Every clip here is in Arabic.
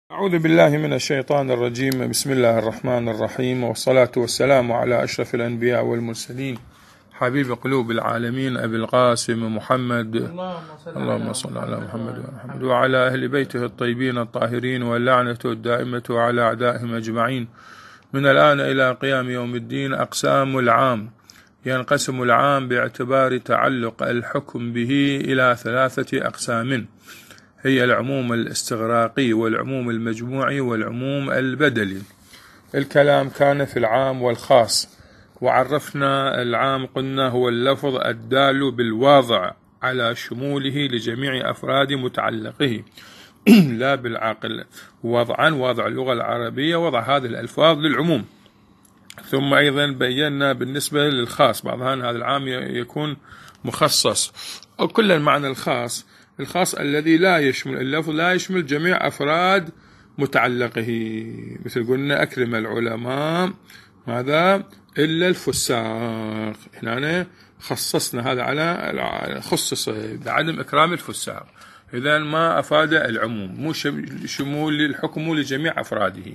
أعوذ بالله من الشيطان الرجيم. بسم الله الرحمن الرحيم، والصلاة والسلام على أشرف الأنبياء والمرسلين حبيب قلوب العالمين أبي القاسم محمد، اللهم صل على محمد وعلى أهل بيته الطيبين الطاهرين، واللعنة الدائمة على أعدائهم أجمعين من الآن إلى قيام يوم الدين. أقسام العام: ينقسم العام باعتبار تعلق الحكم به إلى 3 أقسام، هي العموم الاستغراقي والعموم المجموعي والعموم البدلي. الكلام كان في العام والخاص، وعرفنا العام قلنا هو اللفظ الدال بالواضع على شموله لجميع أفراد متعلقه لا بالعاقل، وضعا وضع اللغة العربية وضع هذه الألفاظ للعموم. ثم أيضا بينا بالنسبة للخاص بعض هذا العام يكون مخصص، أو كل المعنى الخاص الذي لا يشمل اللفظ، لا يشمل جميع أفراد متعلقه، مثل قلنا أكرم العلماء ماذا إلا الفساق، هنا خصصنا هذا على خصص بعدم إكرام الفساق، إذن ما أفاد العموم، مو شمول الحكم لجميع أفراده.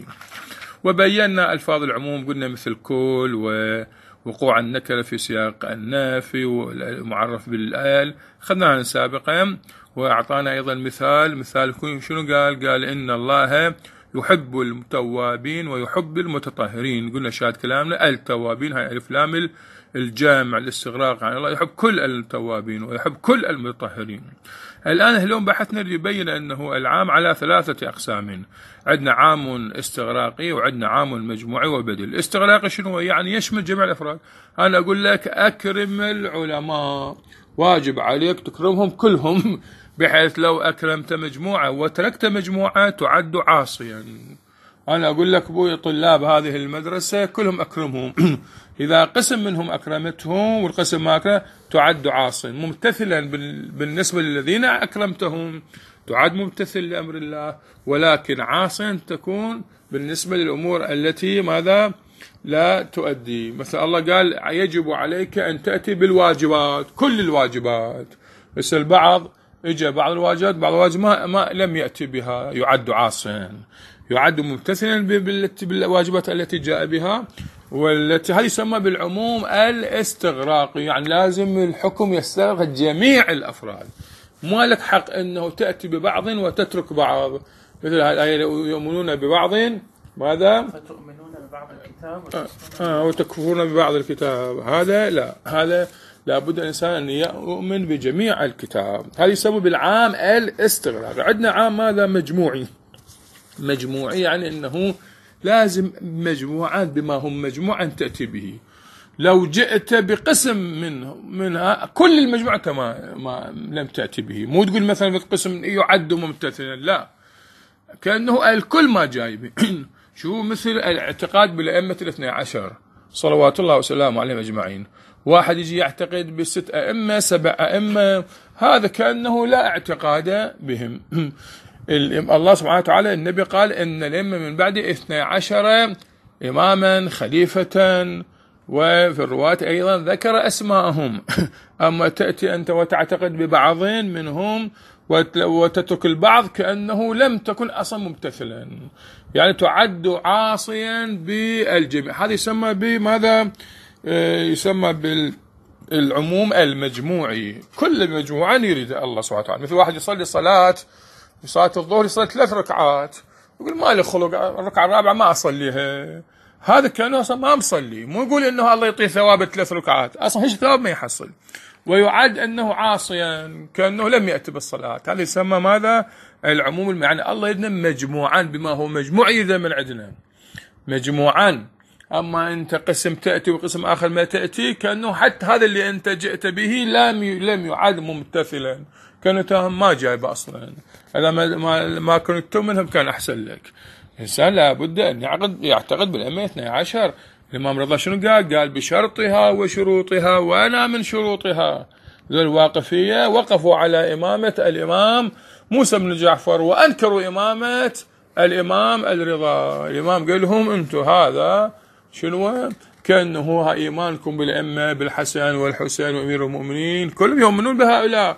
وبينا ألفاظ العموم قلنا مثل كل ووقوع النكرة في سياق النافي والمعرف بالآل، خذناها سابقا. وأعطانا أيضا مثال شنو قال إن الله يحب التوابين ويحب المتطهرين. قلنا شاهد كلامنا التوابين هاي ألف لام الجامع الاستغراق، يعني الله يحب كل التوابين ويحب كل المتطهرين. الآن اليوم بحثنا يبين أنه العام على 3 أقسام، عندنا عام استغراقي وعندنا عام مجموعي وبدل. الاستغراقي شنو يعني؟ يشمل جميع الأفراد. أنا أقول لك أكرم العلماء، واجب عليك تكرمهم كلهم، بحيث لو أكرمت مجموعة وتركت مجموعة تعد عاصيا. أنا أقول لك بوي طلاب هذه المدرسة كلهم أكرمهم إذا قسم منهم أكرمتهم والقسم ما أكرم تعد عاصيا. ممتثلا بالنسبة للذين أكرمتهم تعد ممتثل لأمر الله، ولكن عاصيا تكون بالنسبة للأمور التي ماذا لا تؤدي. مثل الله قال يجب عليك أن تأتي بالواجبات، كل الواجبات، بس البعض إجا بعض الواجبات ما لم يأتي بها يعد عاصيا، يعد ممتثلا بالواجبات التي جاء بها، والتي هذه يسمى بالعموم الاستغراقي، يعني لازم الحكم يستغرق جميع الأفراد، ما لك حق أنه تأتي ببعض وتترك بعض. مثل الآية يؤمنون ببعض ماذا؟ فتؤمنون ببعض الكتاب وتكفرون ببعض الكتاب. هذا لا، هذا لابد الإنسان أن يؤمن بجميع الكتاب. هذا يسمى بالعام الاستغراق. عندنا عام ماذا؟ مجموعي يعني أنه لازم مجموعات بما هم مجموعا تأتي به. لو جئت بقسم منها كل المجموعة ما لم تأتي به، مو تقول مثلا قسم يعد ممتثلا، لا، كأنه الكل ما جاي به. شو مثل الاعتقاد بالأئمة 12 صلوات الله وسلامه عليهم أجمعين، واحد يجي يعتقد ب6 أئمة 7 أئمة، هذا كأنه لا اعتقاد بهم. الله سبحانه وتعالى النبي قال إن الأئمة من بعد 12 إماما خليفة، وفي الرواة أيضا ذكر أسماءهم. أما تأتي أنت وتعتقد ببعض منهم وتترك البعض كأنه لم تكن أصلا ممتثلا، يعني تعد عاصيا بالجميع. هذا يسمى بماذا؟ يسمى بالعموم المجموعي، كل مجموعة يريد الله سبحانه وتعالى. مثل واحد يصلي صلاة الظهر، يصلي 3 ركعات، يقول ما لي خلق الركعة الرابعة ما أصليها، هذا كأنه أصلا ما مصلي، مو يقول إنه الله يعطيه ثواب 3 ركعات، أصلا هيش ثواب ما يحصل، ويعد أنه عاصيا كأنه لم يأتي بالصلاة. هذا يسمى ماذا؟ العموم. يعني الله يدنا مجموعان بما هو مجموعي إذا من عندنا مجموعان. أما أنت قسم تأتي وقسم آخر ما تأتي، كأنه حتى هذا اللي أنت جئت به لم يعد ممتثلا، كانت ما جايب أصلا. هذا ما كنت منهم كان أحسن لك. الإنسان لابد أن يعتقد بالأئمة 12. الإمام رضا شنو قال بشرطها وشروطها، وأنا من شروطها. الواقفية وقفوا على إمامة الإمام موسى بن جعفر، وأنكروا إمامة الإمام الرضا. الإمام قال لهم أنتم هذا شنو؟ كأنه إيمانكم بالأئمة بالحسن والحسين وأمير المؤمنين كلهم يؤمنون بهؤلاء،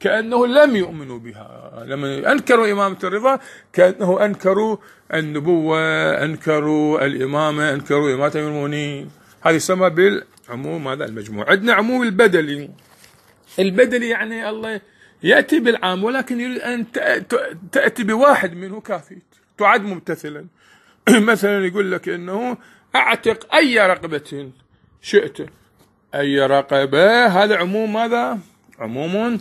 كأنه لم يؤمنوا بها. لما أنكروا إمامة الرضا كأنه أنكروا النبوة، أنكروا الإمامة، أنكروا إمامة المؤمنين. هذه يسمى بالعموم هذا المجموع. عندنا عموم البدلي. البدلي يعني الله يأتي بالعام ولكن يريد أن تأتي بواحد منه كافي، تعد ممتثلا. مثلا يقول لك إنه أعتق أي رقبة شئت، أي رقبة، هذا عموم، ماذا؟ عموم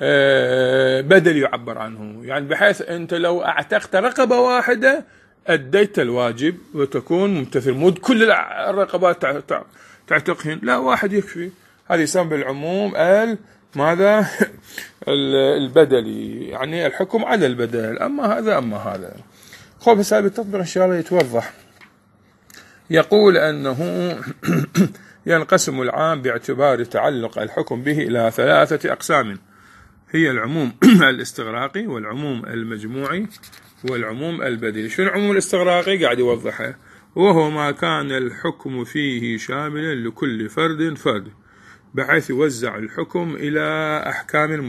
بدل يعبر عنه، يعني بحيث أنت لو أعتقت رقبة واحدة أديت الواجب وتكون ممتثل، مو كل الرقبات تعتقهن، لا، واحد يكفي. هذا يسمى بالعموم ماذا؟ البدلي، يعني الحكم على البدل. أما هذا خوف حساب التطبيق إن شاء الله يتوضح. يقول أنه ينقسم العام باعتبار تعلق الحكم به إلى 3 أقسام، هي العموم الاستغراقي والعموم المجموعي والعموم البديل. شو العموم الاستغراقي؟ قاعد يوضحه، وهو ما كان الحكم فيه شاملا لكل فرد بحيث يوزع الحكم إلى أحكام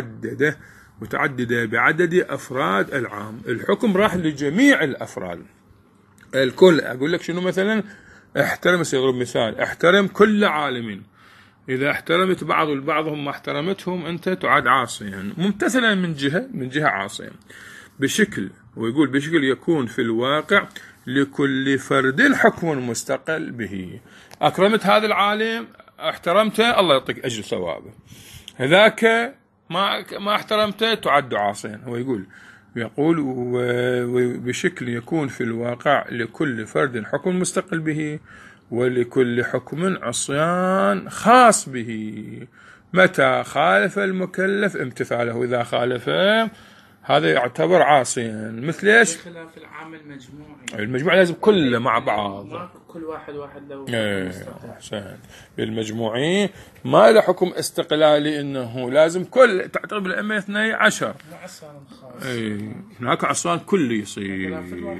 متعددة بعدد أفراد العام. الحكم راح لجميع الأفراد الكل. أقول لك شنو مثلا؟ احترم، سيضرب مثال، احترم كل عالم. إذا احترمت بعضهم ما احترمتهم أنت تعاد عاصيا، ممتثلا من جهة عاصيا بشكل، ويقول بشكل يكون في الواقع لكل فرد حكم مستقل به. أكرمت هذا العالم، احترمته، الله يعطيك أجر ثوابه. هذاك ما احترمته تعد عاصيا. هو يقول بشكل يكون في الواقع لكل فرد حكم مستقل به ولكل حكم عصيان خاص به متى خالف المكلف امتثاله. إذا خالف هذا يعتبر عاصيا. مثل ايش؟ خلاف العام المجموعي. المجموع لازم كله مع بعض، كل واحد له مستقل. المجموعي ما له حكم استقلالي انه لازم كل تعتبر الأئمة 12. هناك عصيان كل يصير،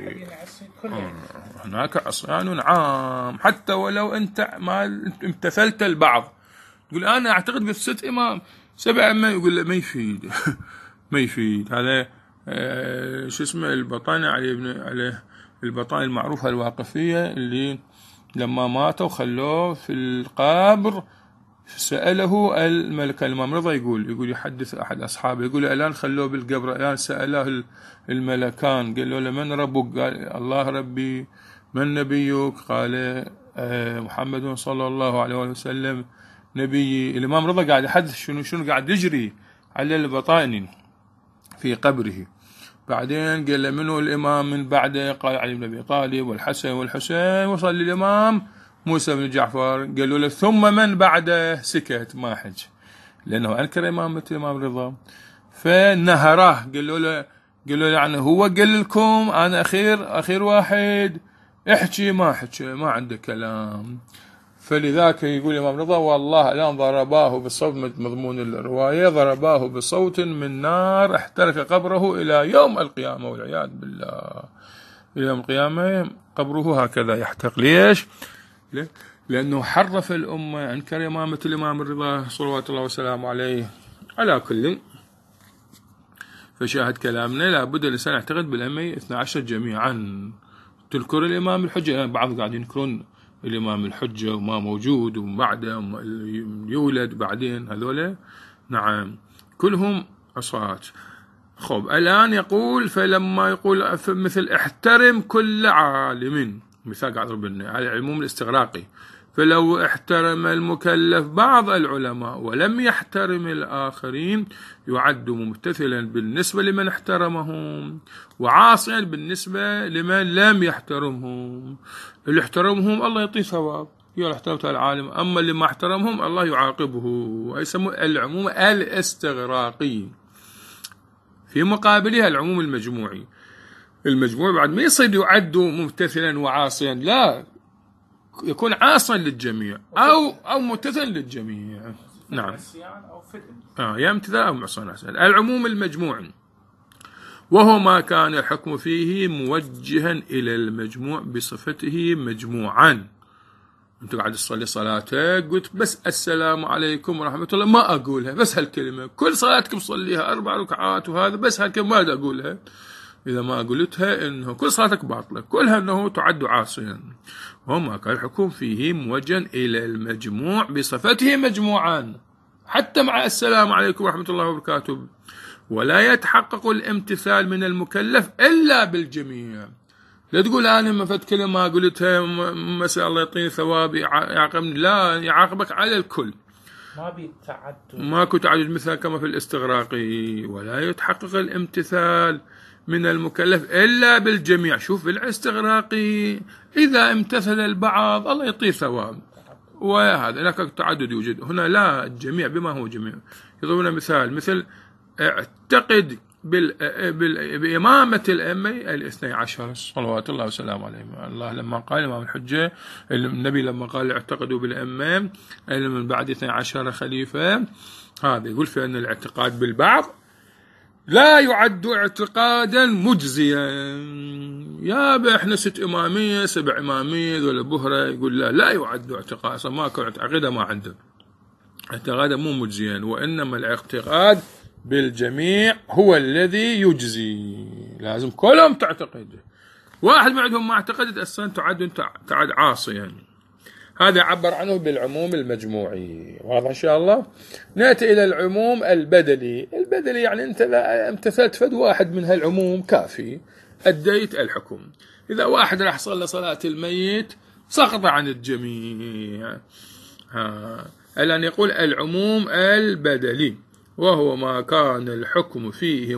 هناك عصيان عام حتى ولو انت ما امتثلت البعض. تقول انا اعتقد بالست امام 7 أئمة، يقول لا، ما يفيد ما يفيد. هذا شو اسمه البطاني عليه البطاني المعروفة الواقفية اللي لما ماتوا خلوه في القبر، سأله الملك الإمام رضا، يقول يحدث أحد أصحابه، يقول الآن خلوه بالقبر، الآن سأله الملكان، قال له لمن ربك؟ قال الله ربي. من نبيك؟ قال محمد صلى الله عليه وسلم نبي. الإمام رضا قاعد يحدث شنو قاعد يجري على البطاني في قبره. بعدين قال له منه الإمام من بعده؟ قال علي بن أبي طالب والحسن والحسين. وصل للإمام موسى بن جعفر، قالوا له ثم من بعده؟ سكت ما حج، لأنه أنكر إمامة الإمام رضا. فنهراه، قالوا له يعني هو قال لكم أنا أخير واحد، احكي، ما حكي، ما عنده كلام. فلذاك يقول الإمام رضا والله الآن ضرباه بصوت، مضمون الرواية، ضرباه بصوت من نار احترق قبره إلى يوم القيامة، والعياذ بالله. إلى يوم القيامة قبره هكذا يحترق. ليش؟ لأنه حرف الأمة، أنكر إمامة الإمام الرضا صلوات الله وسلامه عليه. على كل، فشاهد كلامنا لابد الإنسان يعتقد بالأئمة 12 جميعا. تذكر الإمام الحجة، يعني بعض قاعدين يذكرون الإمام الحجة وما موجود وبعده يولد بعدين، هذولا نعم كلهم عصاة. خب الآن يقول فلما يقول مثل احترم كل عالم، مثال قاعد ربنا على العموم الاستغراقي، فلو احترم المكلف بعض العلماء ولم يحترم الآخرين يعد ممتثلا بالنسبة لمن احترمهم وعاصيا بالنسبة لمن لم يحترمهم. اللي احترمهم الله يعطيه ثواب، يا احترمت العالم، أما اللي ما احترمهم الله يعاقبه. ويسمى العموم الاستغراقي. في مقابلها العموم المجموعي. المجموع بعد ما يصير يعد ممتثلا وعاصيا، لا، يكون عاصيا للجميع أو ممتثلا للجميع. نعم، يا امتثال أو معصيا. العموم المجموعي وهو ما كان الحكم فيه موجها إلى المجموع بصفته مجموعا. أنت قاعد تصلي صلاتك قلت بس السلام عليكم ورحمة الله، ما أقولها بس هالكلمة، كل صلاتكم صليها 4 ركعات وهذا بس هالكلمة ما أقولها. إذا ما قلتها إنه كل صلاتك باطلة، كلها إنه تعد عاصيا. وما كان الحكم فيه موجها إلى المجموع بصفته مجموعا حتى مع السلام عليكم ورحمة الله وبركاته، ولا يتحقق الامتثال من المكلف إلا بالجميع. لا تقول أنا ما فت كلمة ما قلتها مساء الله يعطيني ثواب يعاقبني، لا، يعاقبك على الكل. ما بيتعدد، ماكو تعدد مثل كما في الاستغراقي. ولا يتحقق الامتثال من المكلف إلا بالجميع. شوف بالاستغراقي إذا امتثل البعض الله يعطيه ثواب، وهذا هناك التعدد يوجد. هنا لا، الجميع بما هو جميع. يضربون مثل اعتقد بإمامة الأئمة 12 صلوات الله وسلامه عليهم. الله لما قال إمام الحجة، النبي لما قال اعتقدوا بالأئمة من بعد 12 خليفة، هذا يقول في أن الاعتقاد بالبعض لا يعد اعتقادا مجزيا. يا احنا 6 إمامية 7 إمامية ولا بهرة، يقول لا يعد اعتقاد، ما كان اعتقاده ما عنده اعتقاده مو مجزيا، وإنما الاعتقاد بالجميع هو الذي يجزي. لازم كلهم تعتقد، واحد معهم ما اعتقدت أصلا تعد عاصيا. هذا عبر عنه بالعموم المجموعي. واضح إن شاء الله. نأتي إلى العموم البدلي. البدلي يعني أنت لا امتثلت فد واحد من هالعموم كافي، أديت الحكم. إذا واحد راح صلى صلاة الميت سقط عن الجميع. الآن يقول العموم البدلي وهو ما كان الحكم فيه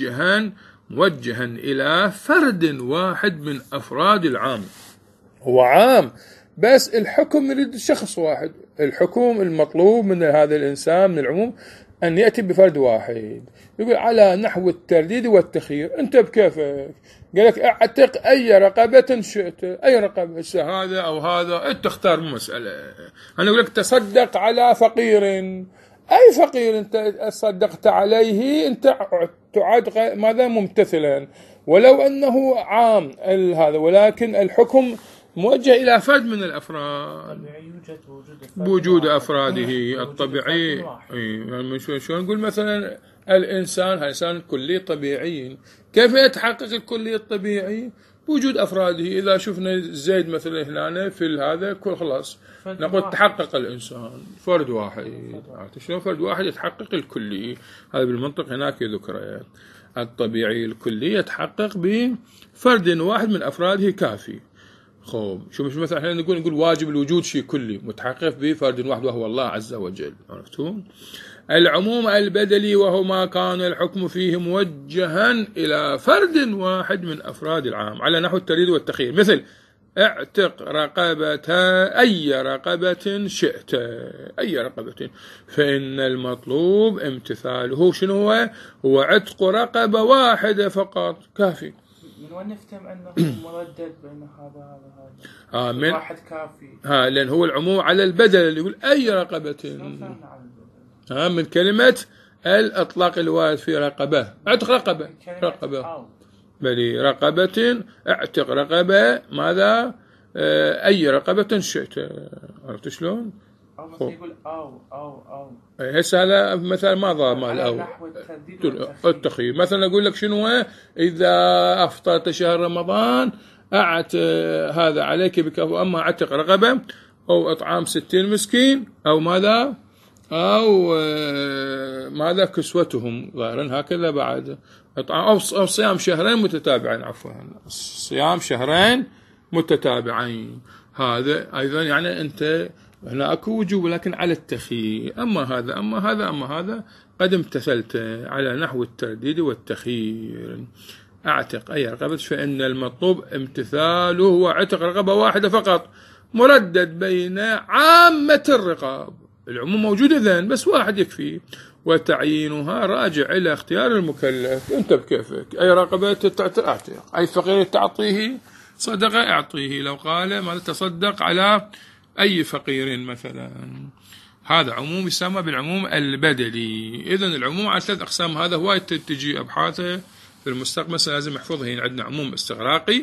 موجها إلى فرد واحد من أفراد العام. هو عام بس الحكم يريد شخص واحد. الحكم المطلوب من هذا الإنسان من العموم أن يأتي بفرد واحد. يقول على نحو الترديد والتخيير. أنت بكيفك، قال لك اعتق أي رقبة شئت، أي رقبة، هذا أو هذا، أنت تختار مسألة. أنا أقول لك تصدق على فقير، أي فقير أنت صدقت عليه أنت تعد ماذا ممتثلا، ولو أنه عام هذا، ولكن الحكم موجه إلى فرد من الأفراد بوجود أفراده الطبيعي. يعني شو نقول مثلا الإنسان كلي طبيعي، كيف يتحقق الكلي الطبيعي؟ بوجود أفراده. إذا شفنا زيد مثلا هنا في هذا كل خلاص نقول تحقق الإنسان فرد واحد. شلون فرد واحد يتحقق الكلي؟ هذا بالمنطق هناك يذكر الطبيعي الكلي يتحقق بفرد واحد من أفراده كافي. خوب شوف مثلا احنا نقول واجب الوجود شيء كلي متحقق بفرد واحد وهو الله عز وجل. عرفتم؟ العموم البدلي وهو ما كان الحكم فيه موجها إلى فرد واحد من أفراد العام على نحو الترديد والتخيير. مثل اعتق رقبة أي رقبة شئت، أي رقبة، فإن المطلوب امتثاله شنو هو عتق رقبة واحدة فقط كافي. من وين نفتهم أنه مردد بين هذا من واحد كافي؟ لأن هو العموم على البدل اللي يقول أي رقبة. من كلمة الأطلاق الوارد في رقبة، اعتق رقبة بلي رقبة، اعتق رقبة ماذا أي رقبة شئت. عرفت شلون؟ أو مثلا يقول أو هسه هذا مثلا ماذا مال أو التخيير. مثلا أقول لك شنو إذا أفطرت شهر رمضان هذا عليك بكفو، أما اعتق رقبة أو إطعام 60 مسكين أو ماذا أو ماذا كسوتهم ظاهرا هكذا بعد أو صيام شهرين متتابعين، عفوا صيام شهرين متتابعين. هذا أيضا يعني أنت هنا أكو وجوب لكن على التخيير. أما هذا قد امتثلت على نحو الترديد والتخيير. أعتق أي رقبة فإن المطلوب امتثاله وعتق رقبة واحدة فقط مردد بين عامة الرقاب. العموم موجود إذن بس واحد يكفي، وتعيينها راجع إلى اختيار المكلف. أنت بكيفك، أي رقبة تعتق، أي فقير تعطيه صدقة أعطيه. لو قال ما تصدق على أي فقير مثلا، هذا عموم يسمى بالعموم البدلي. إذن العموم على 3 أقسام. هذا هو تجي أبحاثه في المستقبل لازم يحفظه. هنا عندنا عموم استغراقي،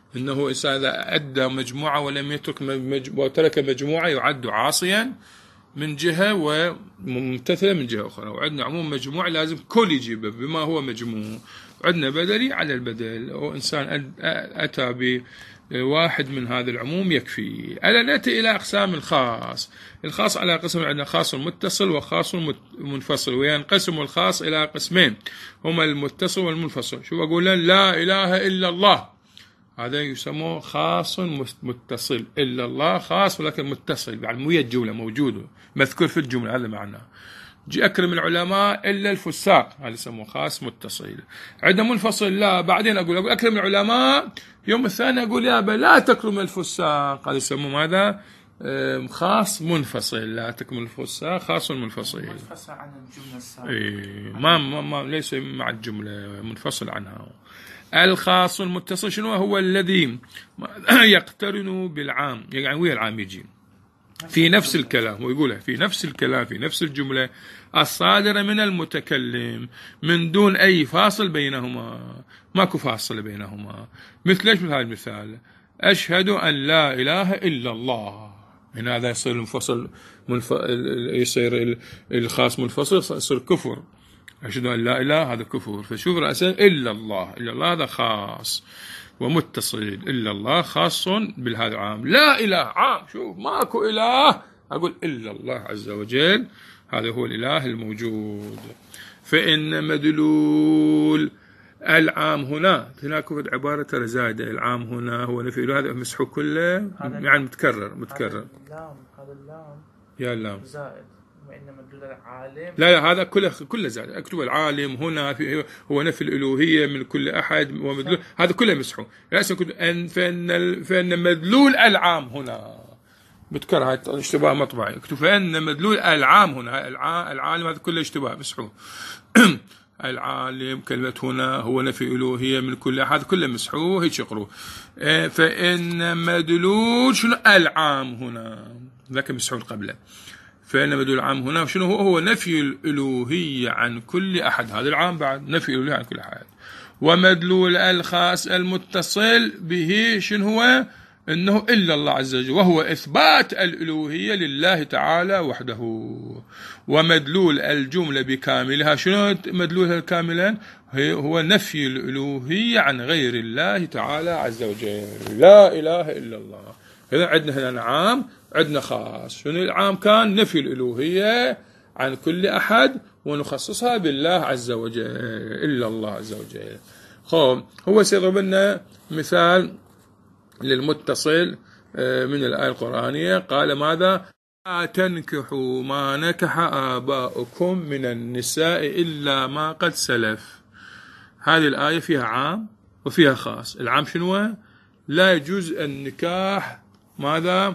إنه إذا أدى مجموعة ولم يترك وترك مجموعة يعد عاصيا من جهة وممتثلا من جهة أخرى. وعندنا عموم مجموعة لازم كل يجيبه بما هو مجموع، وعندنا بدلي على البدل، وإنسان أتى بواحد من هذا العموم يكفي. ألا نأتي إلى أقسام الخاص. الخاص على قسم، عندنا خاص متصل وخاص منفصل، وينقسم الخاص إلى قسمين هما المتصل والمنفصل. شو أقول لن لا إله إلا الله، هذا يسمى خاص متصل. إلا الله خاص ولكن متصل، يعني مو الجملة موجودة مذكور في الجملة، هذا معناه. جي أكرم العلماء إلا الفساق، هذا يسمى خاص متصل. عندنا منفصل لا، بعدين أقول أكرم العلماء، يوم الثاني أقول يا لا تكرم الفساق، هذا يسمى ماذا؟ خاص منفصل. لا تكرم الفساق خاص منفصل. منفصل عن الجملة السابقة. ما ليس مع الجملة، منفصل عنها. الخاص المتصل شنو هو؟ الذي يقترن بالعام، يعني ويا العام يجي في نفس الكلام، ويقولها في نفس الكلام في نفس الجملة الصادرة من المتكلم من دون أي فاصل بينهما، ماكو فاصل بينهما. مثل إيش؟ مثل هذا المثال: أشهد أن لا إله إلا الله. هنا هذا يصير المنفصل يصير الخاص منفصل، يصير كفر. أشهد أن لا إله، هذا كفر. فشوف رأسا إلا الله، إلا الله هذا خاص ومتصل. إلا الله خاص بالهذا عام. لا إله عام، شوف ماكو إله، أقول إلا الله عز وجل، هذا هو الإله الموجود. فإن مدلول العام هنا عبارة ترى زائدة، العام هنا هو نفي هذا مسحو كله، يعني متكرر. هذا اللام يا اللام زائد، وإن مدلول العالم لا هذا كله زائد. اكتب العالم هنا هو نفي الألوهية من كل أحد، ومدلول هذا كله مسحو. فإن مدلول العام هنا بتكرر، هاي اشتباه مطبعي. اكتب فإن مدلول العام هنا، العالم هذا كله اشتباه مسحو. العالم كلمة هنا هو نفي ألوهية من كل أحد، كله مسحو، هيك يقروه. فإن مدلول شنو؟ العام هنا، ذاك مسحو قبله. فإن مدلول العام هنا شنو هو نفي الألوهية عن كل أحد، هذا العام بعد نفي الألوهية عن كل أحد. ومدلول الخاص المتصل به شنو هو؟ إنه إلا الله عز وجل، وهو إثبات الألوهية لله تعالى وحده. ومدلول الجملة بكاملها شنو مدلولها كاملا؟ هو نفي الألوهية عن غير الله تعالى عز وجل. لا إله إلا الله. إذا عندنا هنا عام، عندنا خاص. شنو العام؟ كان نفي الألوهية عن كل أحد، ونخصصها بالله عز وجل، إلا الله عز وجل. هو سيضرب لنا مثال للمتصل من الآية القرآنية. قال ماذا؟ لا تنكحوا ما نكح آباؤكم من النساء إلا ما قد سلف. هذه الآية فيها عام وفيها خاص. العام شنو؟ لا يجوز النكاح ماذا؟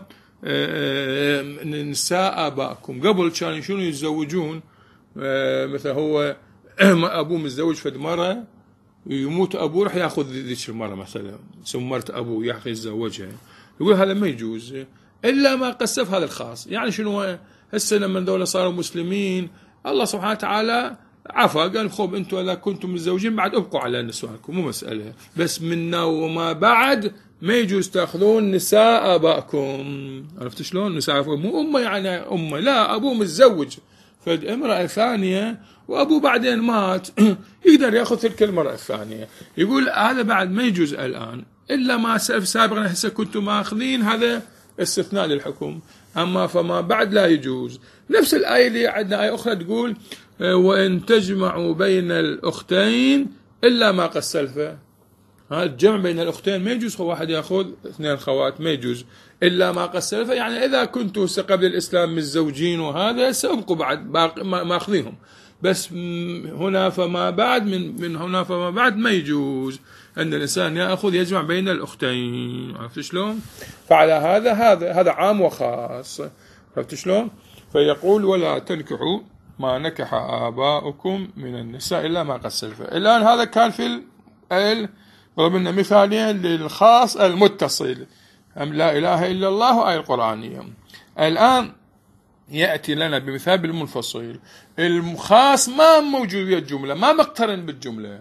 نساء آباءكم. قبل كانوا شنو يتزوجون؟ مثلا هو أبوه متزوج فد مرة، يموت أبوه راح يأخذ ذيك المرة، مثلا ثم مرت أبوه يأخذ يتزوجها. يقول هذا ما يجوز إلا ما قصف هذا الخاص. يعني شنو؟ هسه لما دولة صاروا مسلمين، الله سبحانه وتعالى عفا، قال خب أنتم إذا كنتم متزوجين بعد ابقوا على نسوانكم، مو مسألة. بس منا وما بعد ما يجوز تأخذون نساء آبائكم. عرفت شلون؟ نساء آبائكم مو أمه، يعني أمه لا، أبوه متزوج فد امرأة ثانية وأبوه بعدين مات، يقدر يأخذ تلك المرأة الثانية. يقول هذا بعد ما يجوز الآن إلا ما سلف سابقا. هسه كنتم ماخذين، هذا استثناء للحكم، أما فما بعد لا يجوز. نفس الآية اللي عندنا آية أخرى تقول وإن تجمعوا بين الأختين إلا ما قد سلف. هذا الجمع بين الأختين ما يجوز، واحد يأخذ اثنين خوات ما يجوز إلا ما قد سلف. يعني إذا كنتوا قبل الإسلام متزوجين وهذا سأبقوا بعد ما أخذيهم، بس هنا فما بعد من هنا فما بعد ما يجوز أن الإنسان يأخذ يجمع بين الأختين. عرفت شلون؟ فعلى هذا عام وخاص. عرفت شلون؟ فيقول ولا تنكحوا ما نكح آباؤكم من النساء إلا ما قد سلف. الآن هذا كان في ضربنا مثالين للخاص المتصل، أم لا إله إلا الله آية القرآنية. الآن يأتي لنا بمثال بالمنفصل. الخاص ما موجود في الجملة، ما مقترن بالجملة،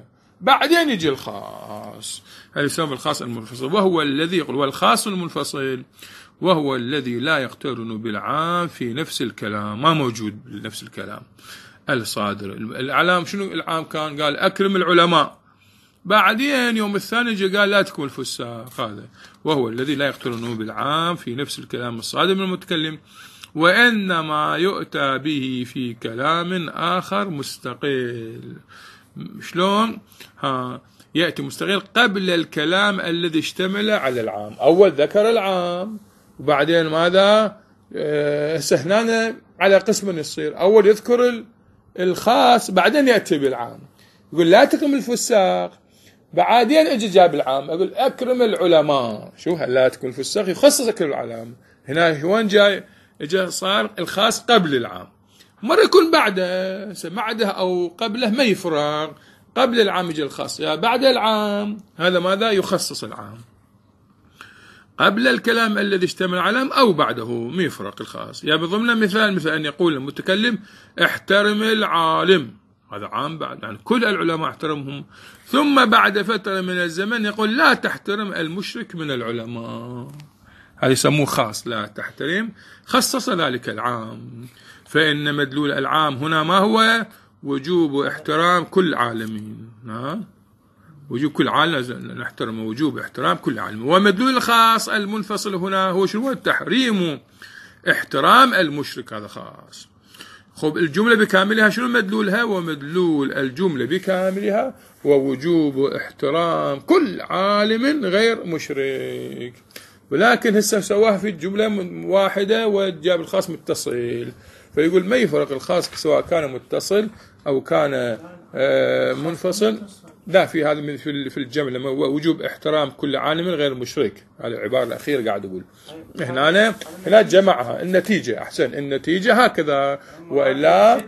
بعدين يجي الخاص. هذا يسمى الخاص المنفصل. وهو الذي يقول والخاص المنفصل وهو الذي لا يقترن بالعام في نفس الكلام، ما موجود بنفس الكلام الصادر. العلام شنو العام كان؟ قال أكرم العلماء، بعدين يوم الثاني جاء قال لا تكون الفساق. هذا وهو الذي لا يقترن بالعام في نفس الكلام الصادر من المتكلم، وإنما يؤتى به في كلام آخر مستقل. شلون؟ يأتي مستقل قبل الكلام الذي اشتمل على العام. أول ذكر العام وبعدين ماذا؟ هنا على قسم يصير، أول يذكر الخاص بعدين يأتي بالعام. يقول لا تكرم الفساق، بعدين اجي جاب العام اقول اكرم العلماء. شو لا تكون الفساق يخصص اكرم العلماء. هنا وين جاي؟ اجى صار الخاص قبل العام. مرة يكون بعده أو قبله ما يفرق. قبل العام يجي الخاص، يا بعد العام هذا ماذا؟ يخصص العام. قبل الكلام الذي اشتمل على العام أو بعده ما يفرق الخاص. يا بضمن مثل أن يقول المتكلم احترم العالم، هذا عام بعد، يعني كل العلماء احترمهم. ثم بعد فترة من الزمن يقول لا تحترم المشرك من العلماء، هذا يسموه خاص. لا تحترم، خصص ذلك العام. فإن مدلول العام هنا ما هو؟ وجوب احترام كل عالمين. وجوب كل عالم نحترم، وجوب احترام كل عالم. ومدلول الخاص المنفصل هنا هو شنو؟ تحريم احترام المشرك، هذا خاص. خب الجملة بكاملها شنو مدلولها؟ ومدلول الجملة بكاملها ووجوب احترام كل عالم غير مشرك. ولكن هسه سواها في الجملة واحدة وجاب الخاص متصل، فيقول ما يفرق الخاص سواء كان متصل أو كان منفصل. لا، في هذا في الجملة وجوب احترام كل عالم غير مشرك. هذه العبارة الأخيرة قاعد أقول هنا جمعها. النتيجة أحسن، النتيجة هكذا، وإلا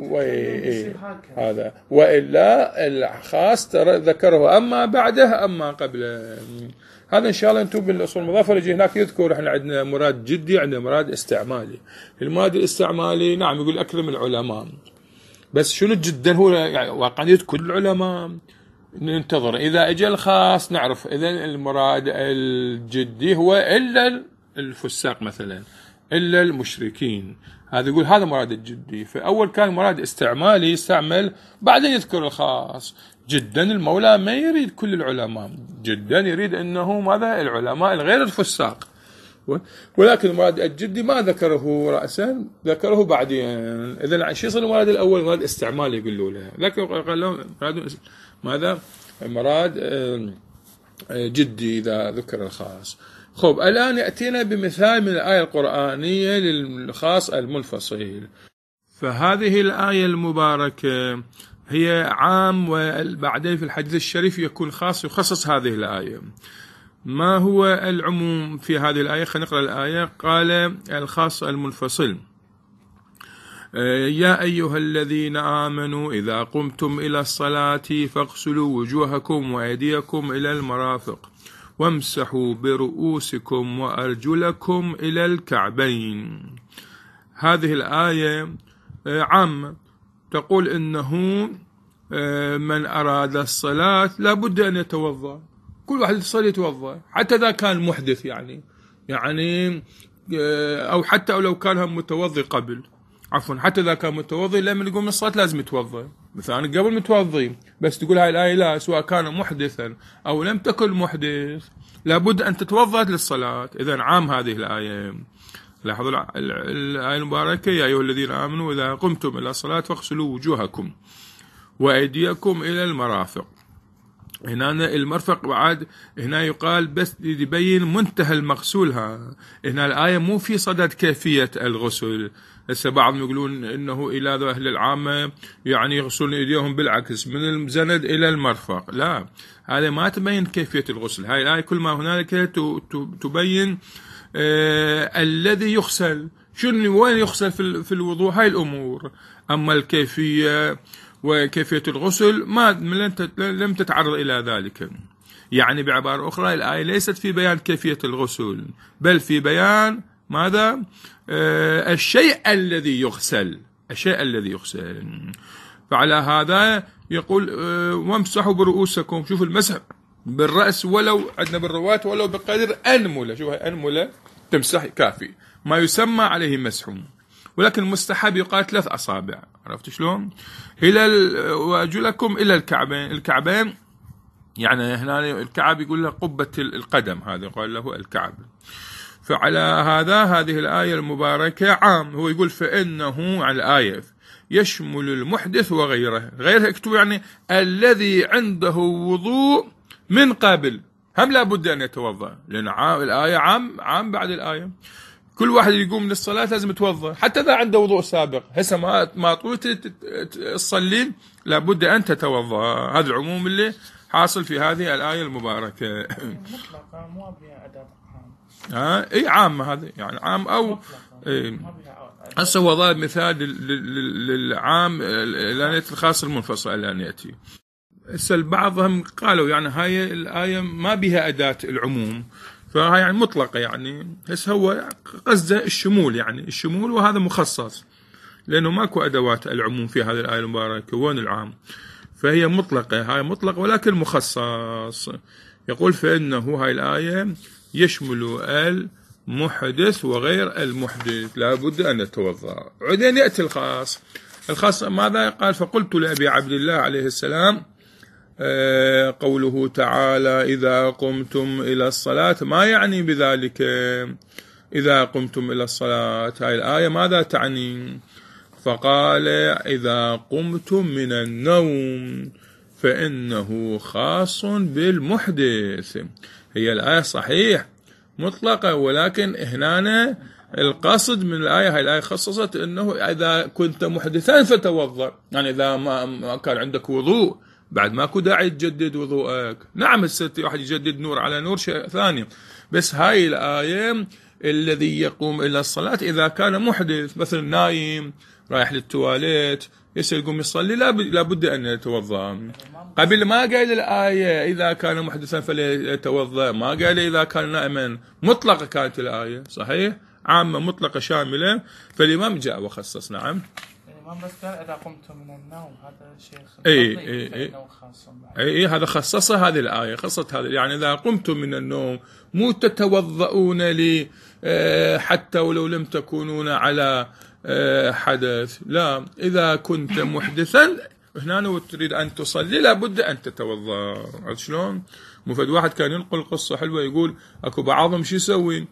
هذا وإلا الخاص ذكره أما بعده أما قبله. هذا إن شاء الله أنتم بالأصول المضافة اللي هناك يذكر. إحنا عندنا مراد جدي، عندنا مراد استعمالي. المراد الاستعمالي نعم يقول أكرم العلماء، بس شنو جدا هو يعني واقعية كل العلماء. ننتظر إذا أجى الخاص نعرف إذا المراد الجدي هو إلا الفساق مثلا، إلا المشركين. هذا يقول هذا مراد الجدي. فأول كان مراد استعمالي يستعمل، بعدين يذكر الخاص. جدا المولى ما يريد كل العلماء، جدا يريد أنه ماذا؟ العلماء الغير الفساق. ولكن المراد الجدي ما ذكره رأسا، ذكره بعدين. إذن شو يصير المراد الأول؟ مراد استعمالي يقولوا له، لكن قالوا ماذا؟ مراد جدي إذا ذكر الخاص. خب الآن يأتينا بمثال من الآية القرآنية للخاص المنفصل. فهذه الآية المباركة هي عام، وبعدين في الحديث الشريف يكون خاص يخصص هذه الآية. ما هو العموم في هذه الآية؟ خلينا نقرأ الآية. قال الخاص المنفصل يا أيها الذين آمنوا إذا قمتم إلى الصلاة فاغسلوا وجوهكم وأيديكم إلى المرافق وامسحوا برؤوسكم وأرجلكم إلى الكعبين. هذه الآية عامة، تقول إنه من أراد الصلاة لابد أن يتوضأ. كل واحد يصلي يتوضأ، حتى إذا كان محدث يعني أو حتى لو كان متوضي قبل، حتى إذا كان متوضي لما يقوم من الصلاة لازم يتوضأ. مثلا قبل متوضي، بس تقول هاي الآية لا، سواء كان محدثا أو لم تكن محدث لابد أن تتوضأ للصلاة. إذن عام هذه الآية. لاحظوا الآية المباركة يا أيها الذين آمنوا إذا قمتم إلى الصلاة فاغسلوا وجوهكم وأيديكم إلى المرافق. هنا المرفق بعد هنا يقال بس يبين منتهى المغسول. هنا الآية مو في صدد كيفية الغسل. هسه بعضهم يقولون إنه إلى أهل العامة يعني يغسلون أيديهم بالعكس من المزند إلى المرفق. لا، هذا ما تبين كيفية الغسل. هاي الآية كل ما هنالك تبين الذي يغسل، شنو وين يغسل في الوضوء، هاي الأمور. أما الكيفية وكيفية الغسل ما لم تتعرض إلى ذلك. يعني بعبارة أخرى الآية ليست في بيان كيفية الغسل، بل في بيان ماذا؟ الشيء الذي يغسل. فعلى هذا يقول وامسحوا برؤوسكم، شوف المسح بالرأس ولو عندنا بالرواة ولو بقدر أنملة، شوف أنملة تمسح كافي، ما يسمى عليه مسح. ولكن المستحب يقال 3 أصابع، عرفت شلون؟ إلى وأرجلكم إلى الكعبين، الكعبين يعني هنا الكعب يقول له قبة القدم، هذا يقال له الكعب. فعلى هذا هذه الآية المباركة عام، هو يقول فإنه على الآية يشمل المحدث وغيره، غيره اكتب يعني الذي عنده وضوء من قبل، هم لا بد أن يتوضأ، لأن الآية عام بعد الآية، كل واحد يقوم من الصلاة لازم يتوضأ، حتى إذا عنده وضوء سابق، هسه ما طويت تصلي لابد أن تتوضأ. هذا العموم اللي حاصل في هذه الآية المباركة. مطلقة مو بها أداة عام. اي عامة هذا يعني عام او هسه هو ضرب مثال للعام الآنية الخاص المنفصل الآنيتي. هسه بعضهم قالوا يعني هاي الآية ما بها أداة العموم، فهي يعني مطلقة، يعني هسه هو قصده الشمول، يعني الشمول، وهذا مخصص لأنه ماكو أدوات العموم في هذه الآية المباركة، وين العام؟ فهي مطلقة، هاي مطلق ولكن مخصص. يقول فإنه هاي الآية يشمل المحدث وغير المحدث، لا بد أن يتوضأ. بعدين يأتي الخاص ماذا قال؟ فقلت لأبي عبد الله عليه السلام قوله تعالى إذا قمتم إلى الصلاة، ما يعني بذلك إذا قمتم إلى الصلاة؟ هاي الآية ماذا تعني؟ فقال إذا قمتم من النوم فإنه خاص بالمحدث. هي الآية صحيح مطلقة، ولكن هنا القصد من الآية، هاي الآية خصصت أنه إذا كنت محدثا فتوضأ، يعني إذا ما كان عندك وضوء بعد ماكو داعي تجدد وضوءك. نعم الست واحد يجدد نور على نور شيء ثاني، بس هاي الآية الذي يقوم إلى الصلاة إذا كان محدث، مثل نايم رايح للتواليت يسأل يقوم يصلي لا بد أن يتوضأ. قبل ما قال الآية إذا كان محدثا فليتوضأ، ما قال إذا كان نائما، مطلقة كانت الآية صحيح، عامة مطلقة شاملة، فالإمام جاء وخصص. نعم الإمام بس قال إذا قمت من النوم، هذا شيخ أي هذا خصصه، هذه الآية خصت هذا، يعني إذا قمتم من النوم مو تتوضؤون لي حتى ولو لم تكونون على حدث، لا، إذا كنت محدثا هنا وتريد أن تصلي لابد أن تتوضأ. عرفت شلون؟ مفيد واحد كان ينقل قصة حلوة، يقول أكو بعضهم شو يسوي؟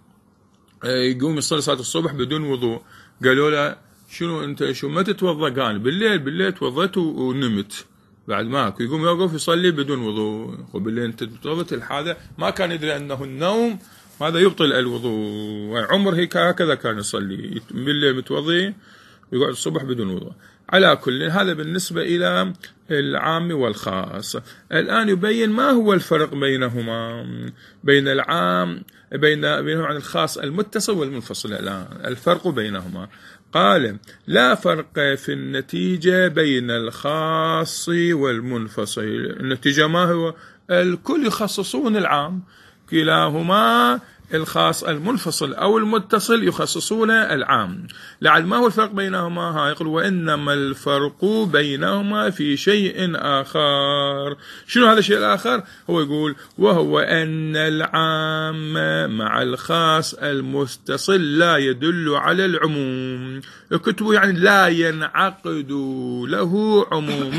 يقوم يصلي صلاة الصبح بدون وضوء، قالوا له شنو أنت شو ما تتوضأ؟ قال بالليل توضأت ونمت، بعد ماكو يقوم يوقف يصلي بدون وضوء، وبالليل أنت توضأت. هذا ما كان يدري أنه النوم هذا يبطل الوضوء، عمر هيك هكذا كان يصلي بالليل متوضي ويقعد الصبح بدون وضوء. على كل هذا بالنسبة إلى العام والخاص. الآن يبين ما هو الفرق بينهما، بين العام بينهم عن الخاص المتصل والمنفصل. الآن الفرق بينهما، قال لا فرق في النتيجة بين الخاص والمنفصل. النتيجة ما هو؟ الكل يخصصون العام، كلاهما الخاص المنفصل أو المتصل يخصصون العام. لعل ما هو الفرق بينهما؟ يقول وإنما الفرق بينهما في شيء آخر. شنو هذا الشيء الآخر؟ هو يقول وهو أن العام مع الخاص المتصل لا يدل على العموم، يكتبوا يعني لا ينعقد له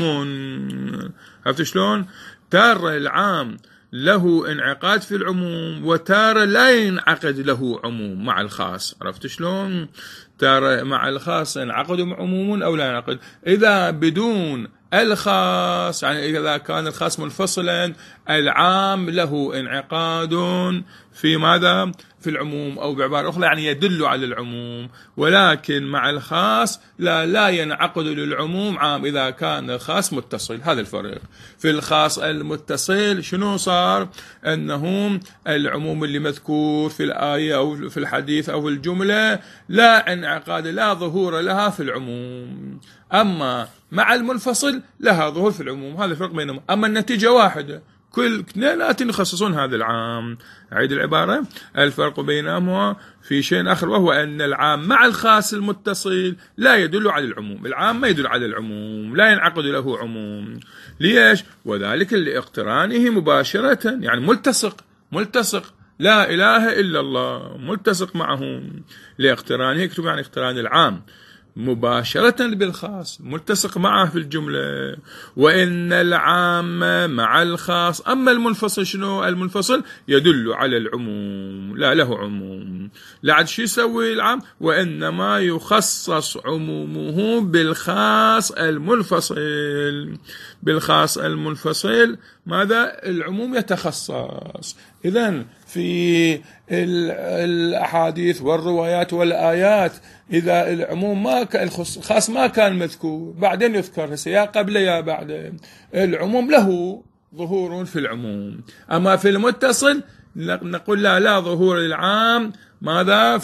عموم. عرفت شلون؟ ترى العام له انعقاد في العموم، وتارة لا ينعقد له عموم مع الخاص. عرفت شلون؟ تارة مع الخاص ينعقد عموم أو لا ينعقد. إذا بدون الخاص، يعني إذا كان الخاص منفصلا، العام له انعقاد في ماذا؟ في العموم، أو بعبارة أخرى يعني يدل على العموم. ولكن مع الخاص لا ينعقد للعموم عام إذا كان الخاص متصل. هذا الفرق. في الخاص المتصل شنو صار؟ أنه العموم اللي مذكور في الآية أو في الحديث أو في الجملة لا انعقاد، لا ظهور لها في العموم. أما مع المنفصل لها ظهور في العموم. هذا الفرق بينهم. أما النتيجة واحدة، كل اثنيناتهم يخصصون هذا العام. أعيد العبارة: الفرق بينهما في شيء آخر، وهو أن العام مع الخاص المتصل لا يدل على العموم. العام ما يدل على العموم، لا ينعقد له عموم. ليش؟ وذلك لاقترانه مباشرة، يعني ملتصق لا إله إلا الله ملتصق معه لاقترانه. يكتب يعني اقتران العام مباشرة بالخاص، ملتصق معه في الجملة. وإن العام مع الخاص. أما المنفصل شنو؟ المنفصل يدل على العموم، لا له عموم. لا عاد شو يسوي العام؟ وإنما يخصص عمومه بالخاص المنفصل. بالخاص المنفصل ماذا؟ العموم يتخصص. إذن في الأحاديث والروايات والآيات إذا العموم ما كان، الخاص ما كان مذكور، بعدين يذكر يا قبل يا بعد، العموم له ظهور في العموم. أما في المتصل نقول لا ظهور العام ماذا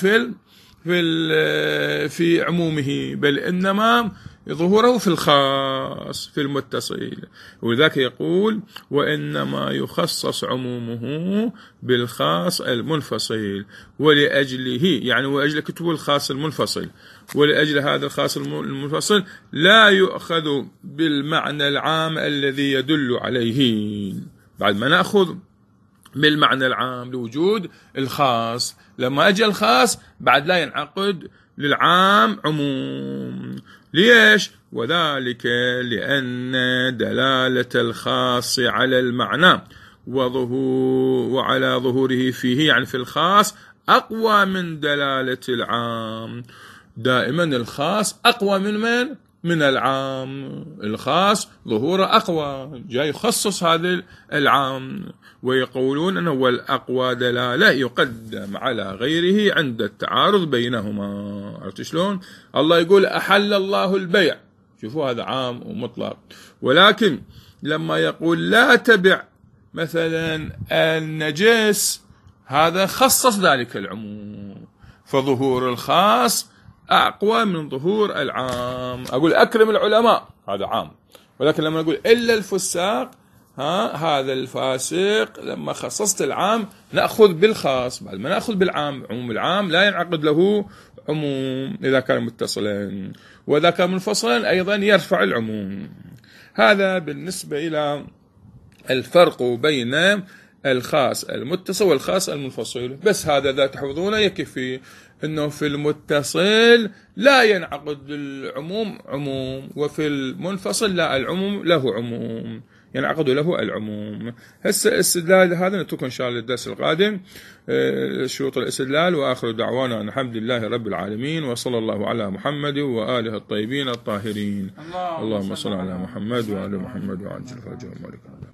في عمومه، بل إنما ظهوره في الخاص في المتصل. وذاك يقول: وإنما يخصص عمومه بالخاص المنفصل. ولأجله، يعني وأجل كتب الخاص المنفصل، ولأجل هذا الخاص المنفصل لا يؤخذ بالمعنى العام الذي يدل عليه. بعد ما نأخذ بالمعنى العام لوجود الخاص، لما أجل الخاص بعد لا ينعقد للعام عموم. ليش؟ وذلك لأن دلالة الخاص على المعنى وعلى ظهوره فيه، يعني في الخاص، أقوى من دلالة العام. دائما الخاص أقوى من العام. الخاص ظهوره أقوى، جاي يخصص هذا العام. ويقولون أنه هو الأقوى دلالة يقدم على غيره عند التعارض بينهما. عرفت شلون؟ الله يقول: أحل الله البيع، شوفوا هذا عام ومطلق. ولكن لما يقول لا تبع مثلا النجس، هذا خصص ذلك العموم، فظهور الخاص أقوى من ظهور العام. أقول أكرم العلماء، هذا عام. ولكن لما نقول إلا الفساق، هذا الفاسق، لما خصصت العام نأخذ بالخاص، بعد ما نأخذ بالعام. عموم العام لا ينعقد له عموم إذا كان متصلا، وإذا كان منفصلا أيضا يرفع العموم. هذا بالنسبة إلى الفرق بين الخاص المتصل والخاص المنفصل. بس هذا ذا تحفظونه يكفي، أنه في المتصل لا ينعقد العموم عموم، وفي المنفصل لا، العموم له عموم، ينعقد له العموم. هسه الاستدلال هذا نتركه إن شاء الله الدرس القادم، شروط الاستدلال. وآخر دعوانا أن الحمد لله رب العالمين، وصلى الله على محمد وآله الطيبين الطاهرين. اللهم صل على محمد وآل محمد وعجل فرجهم.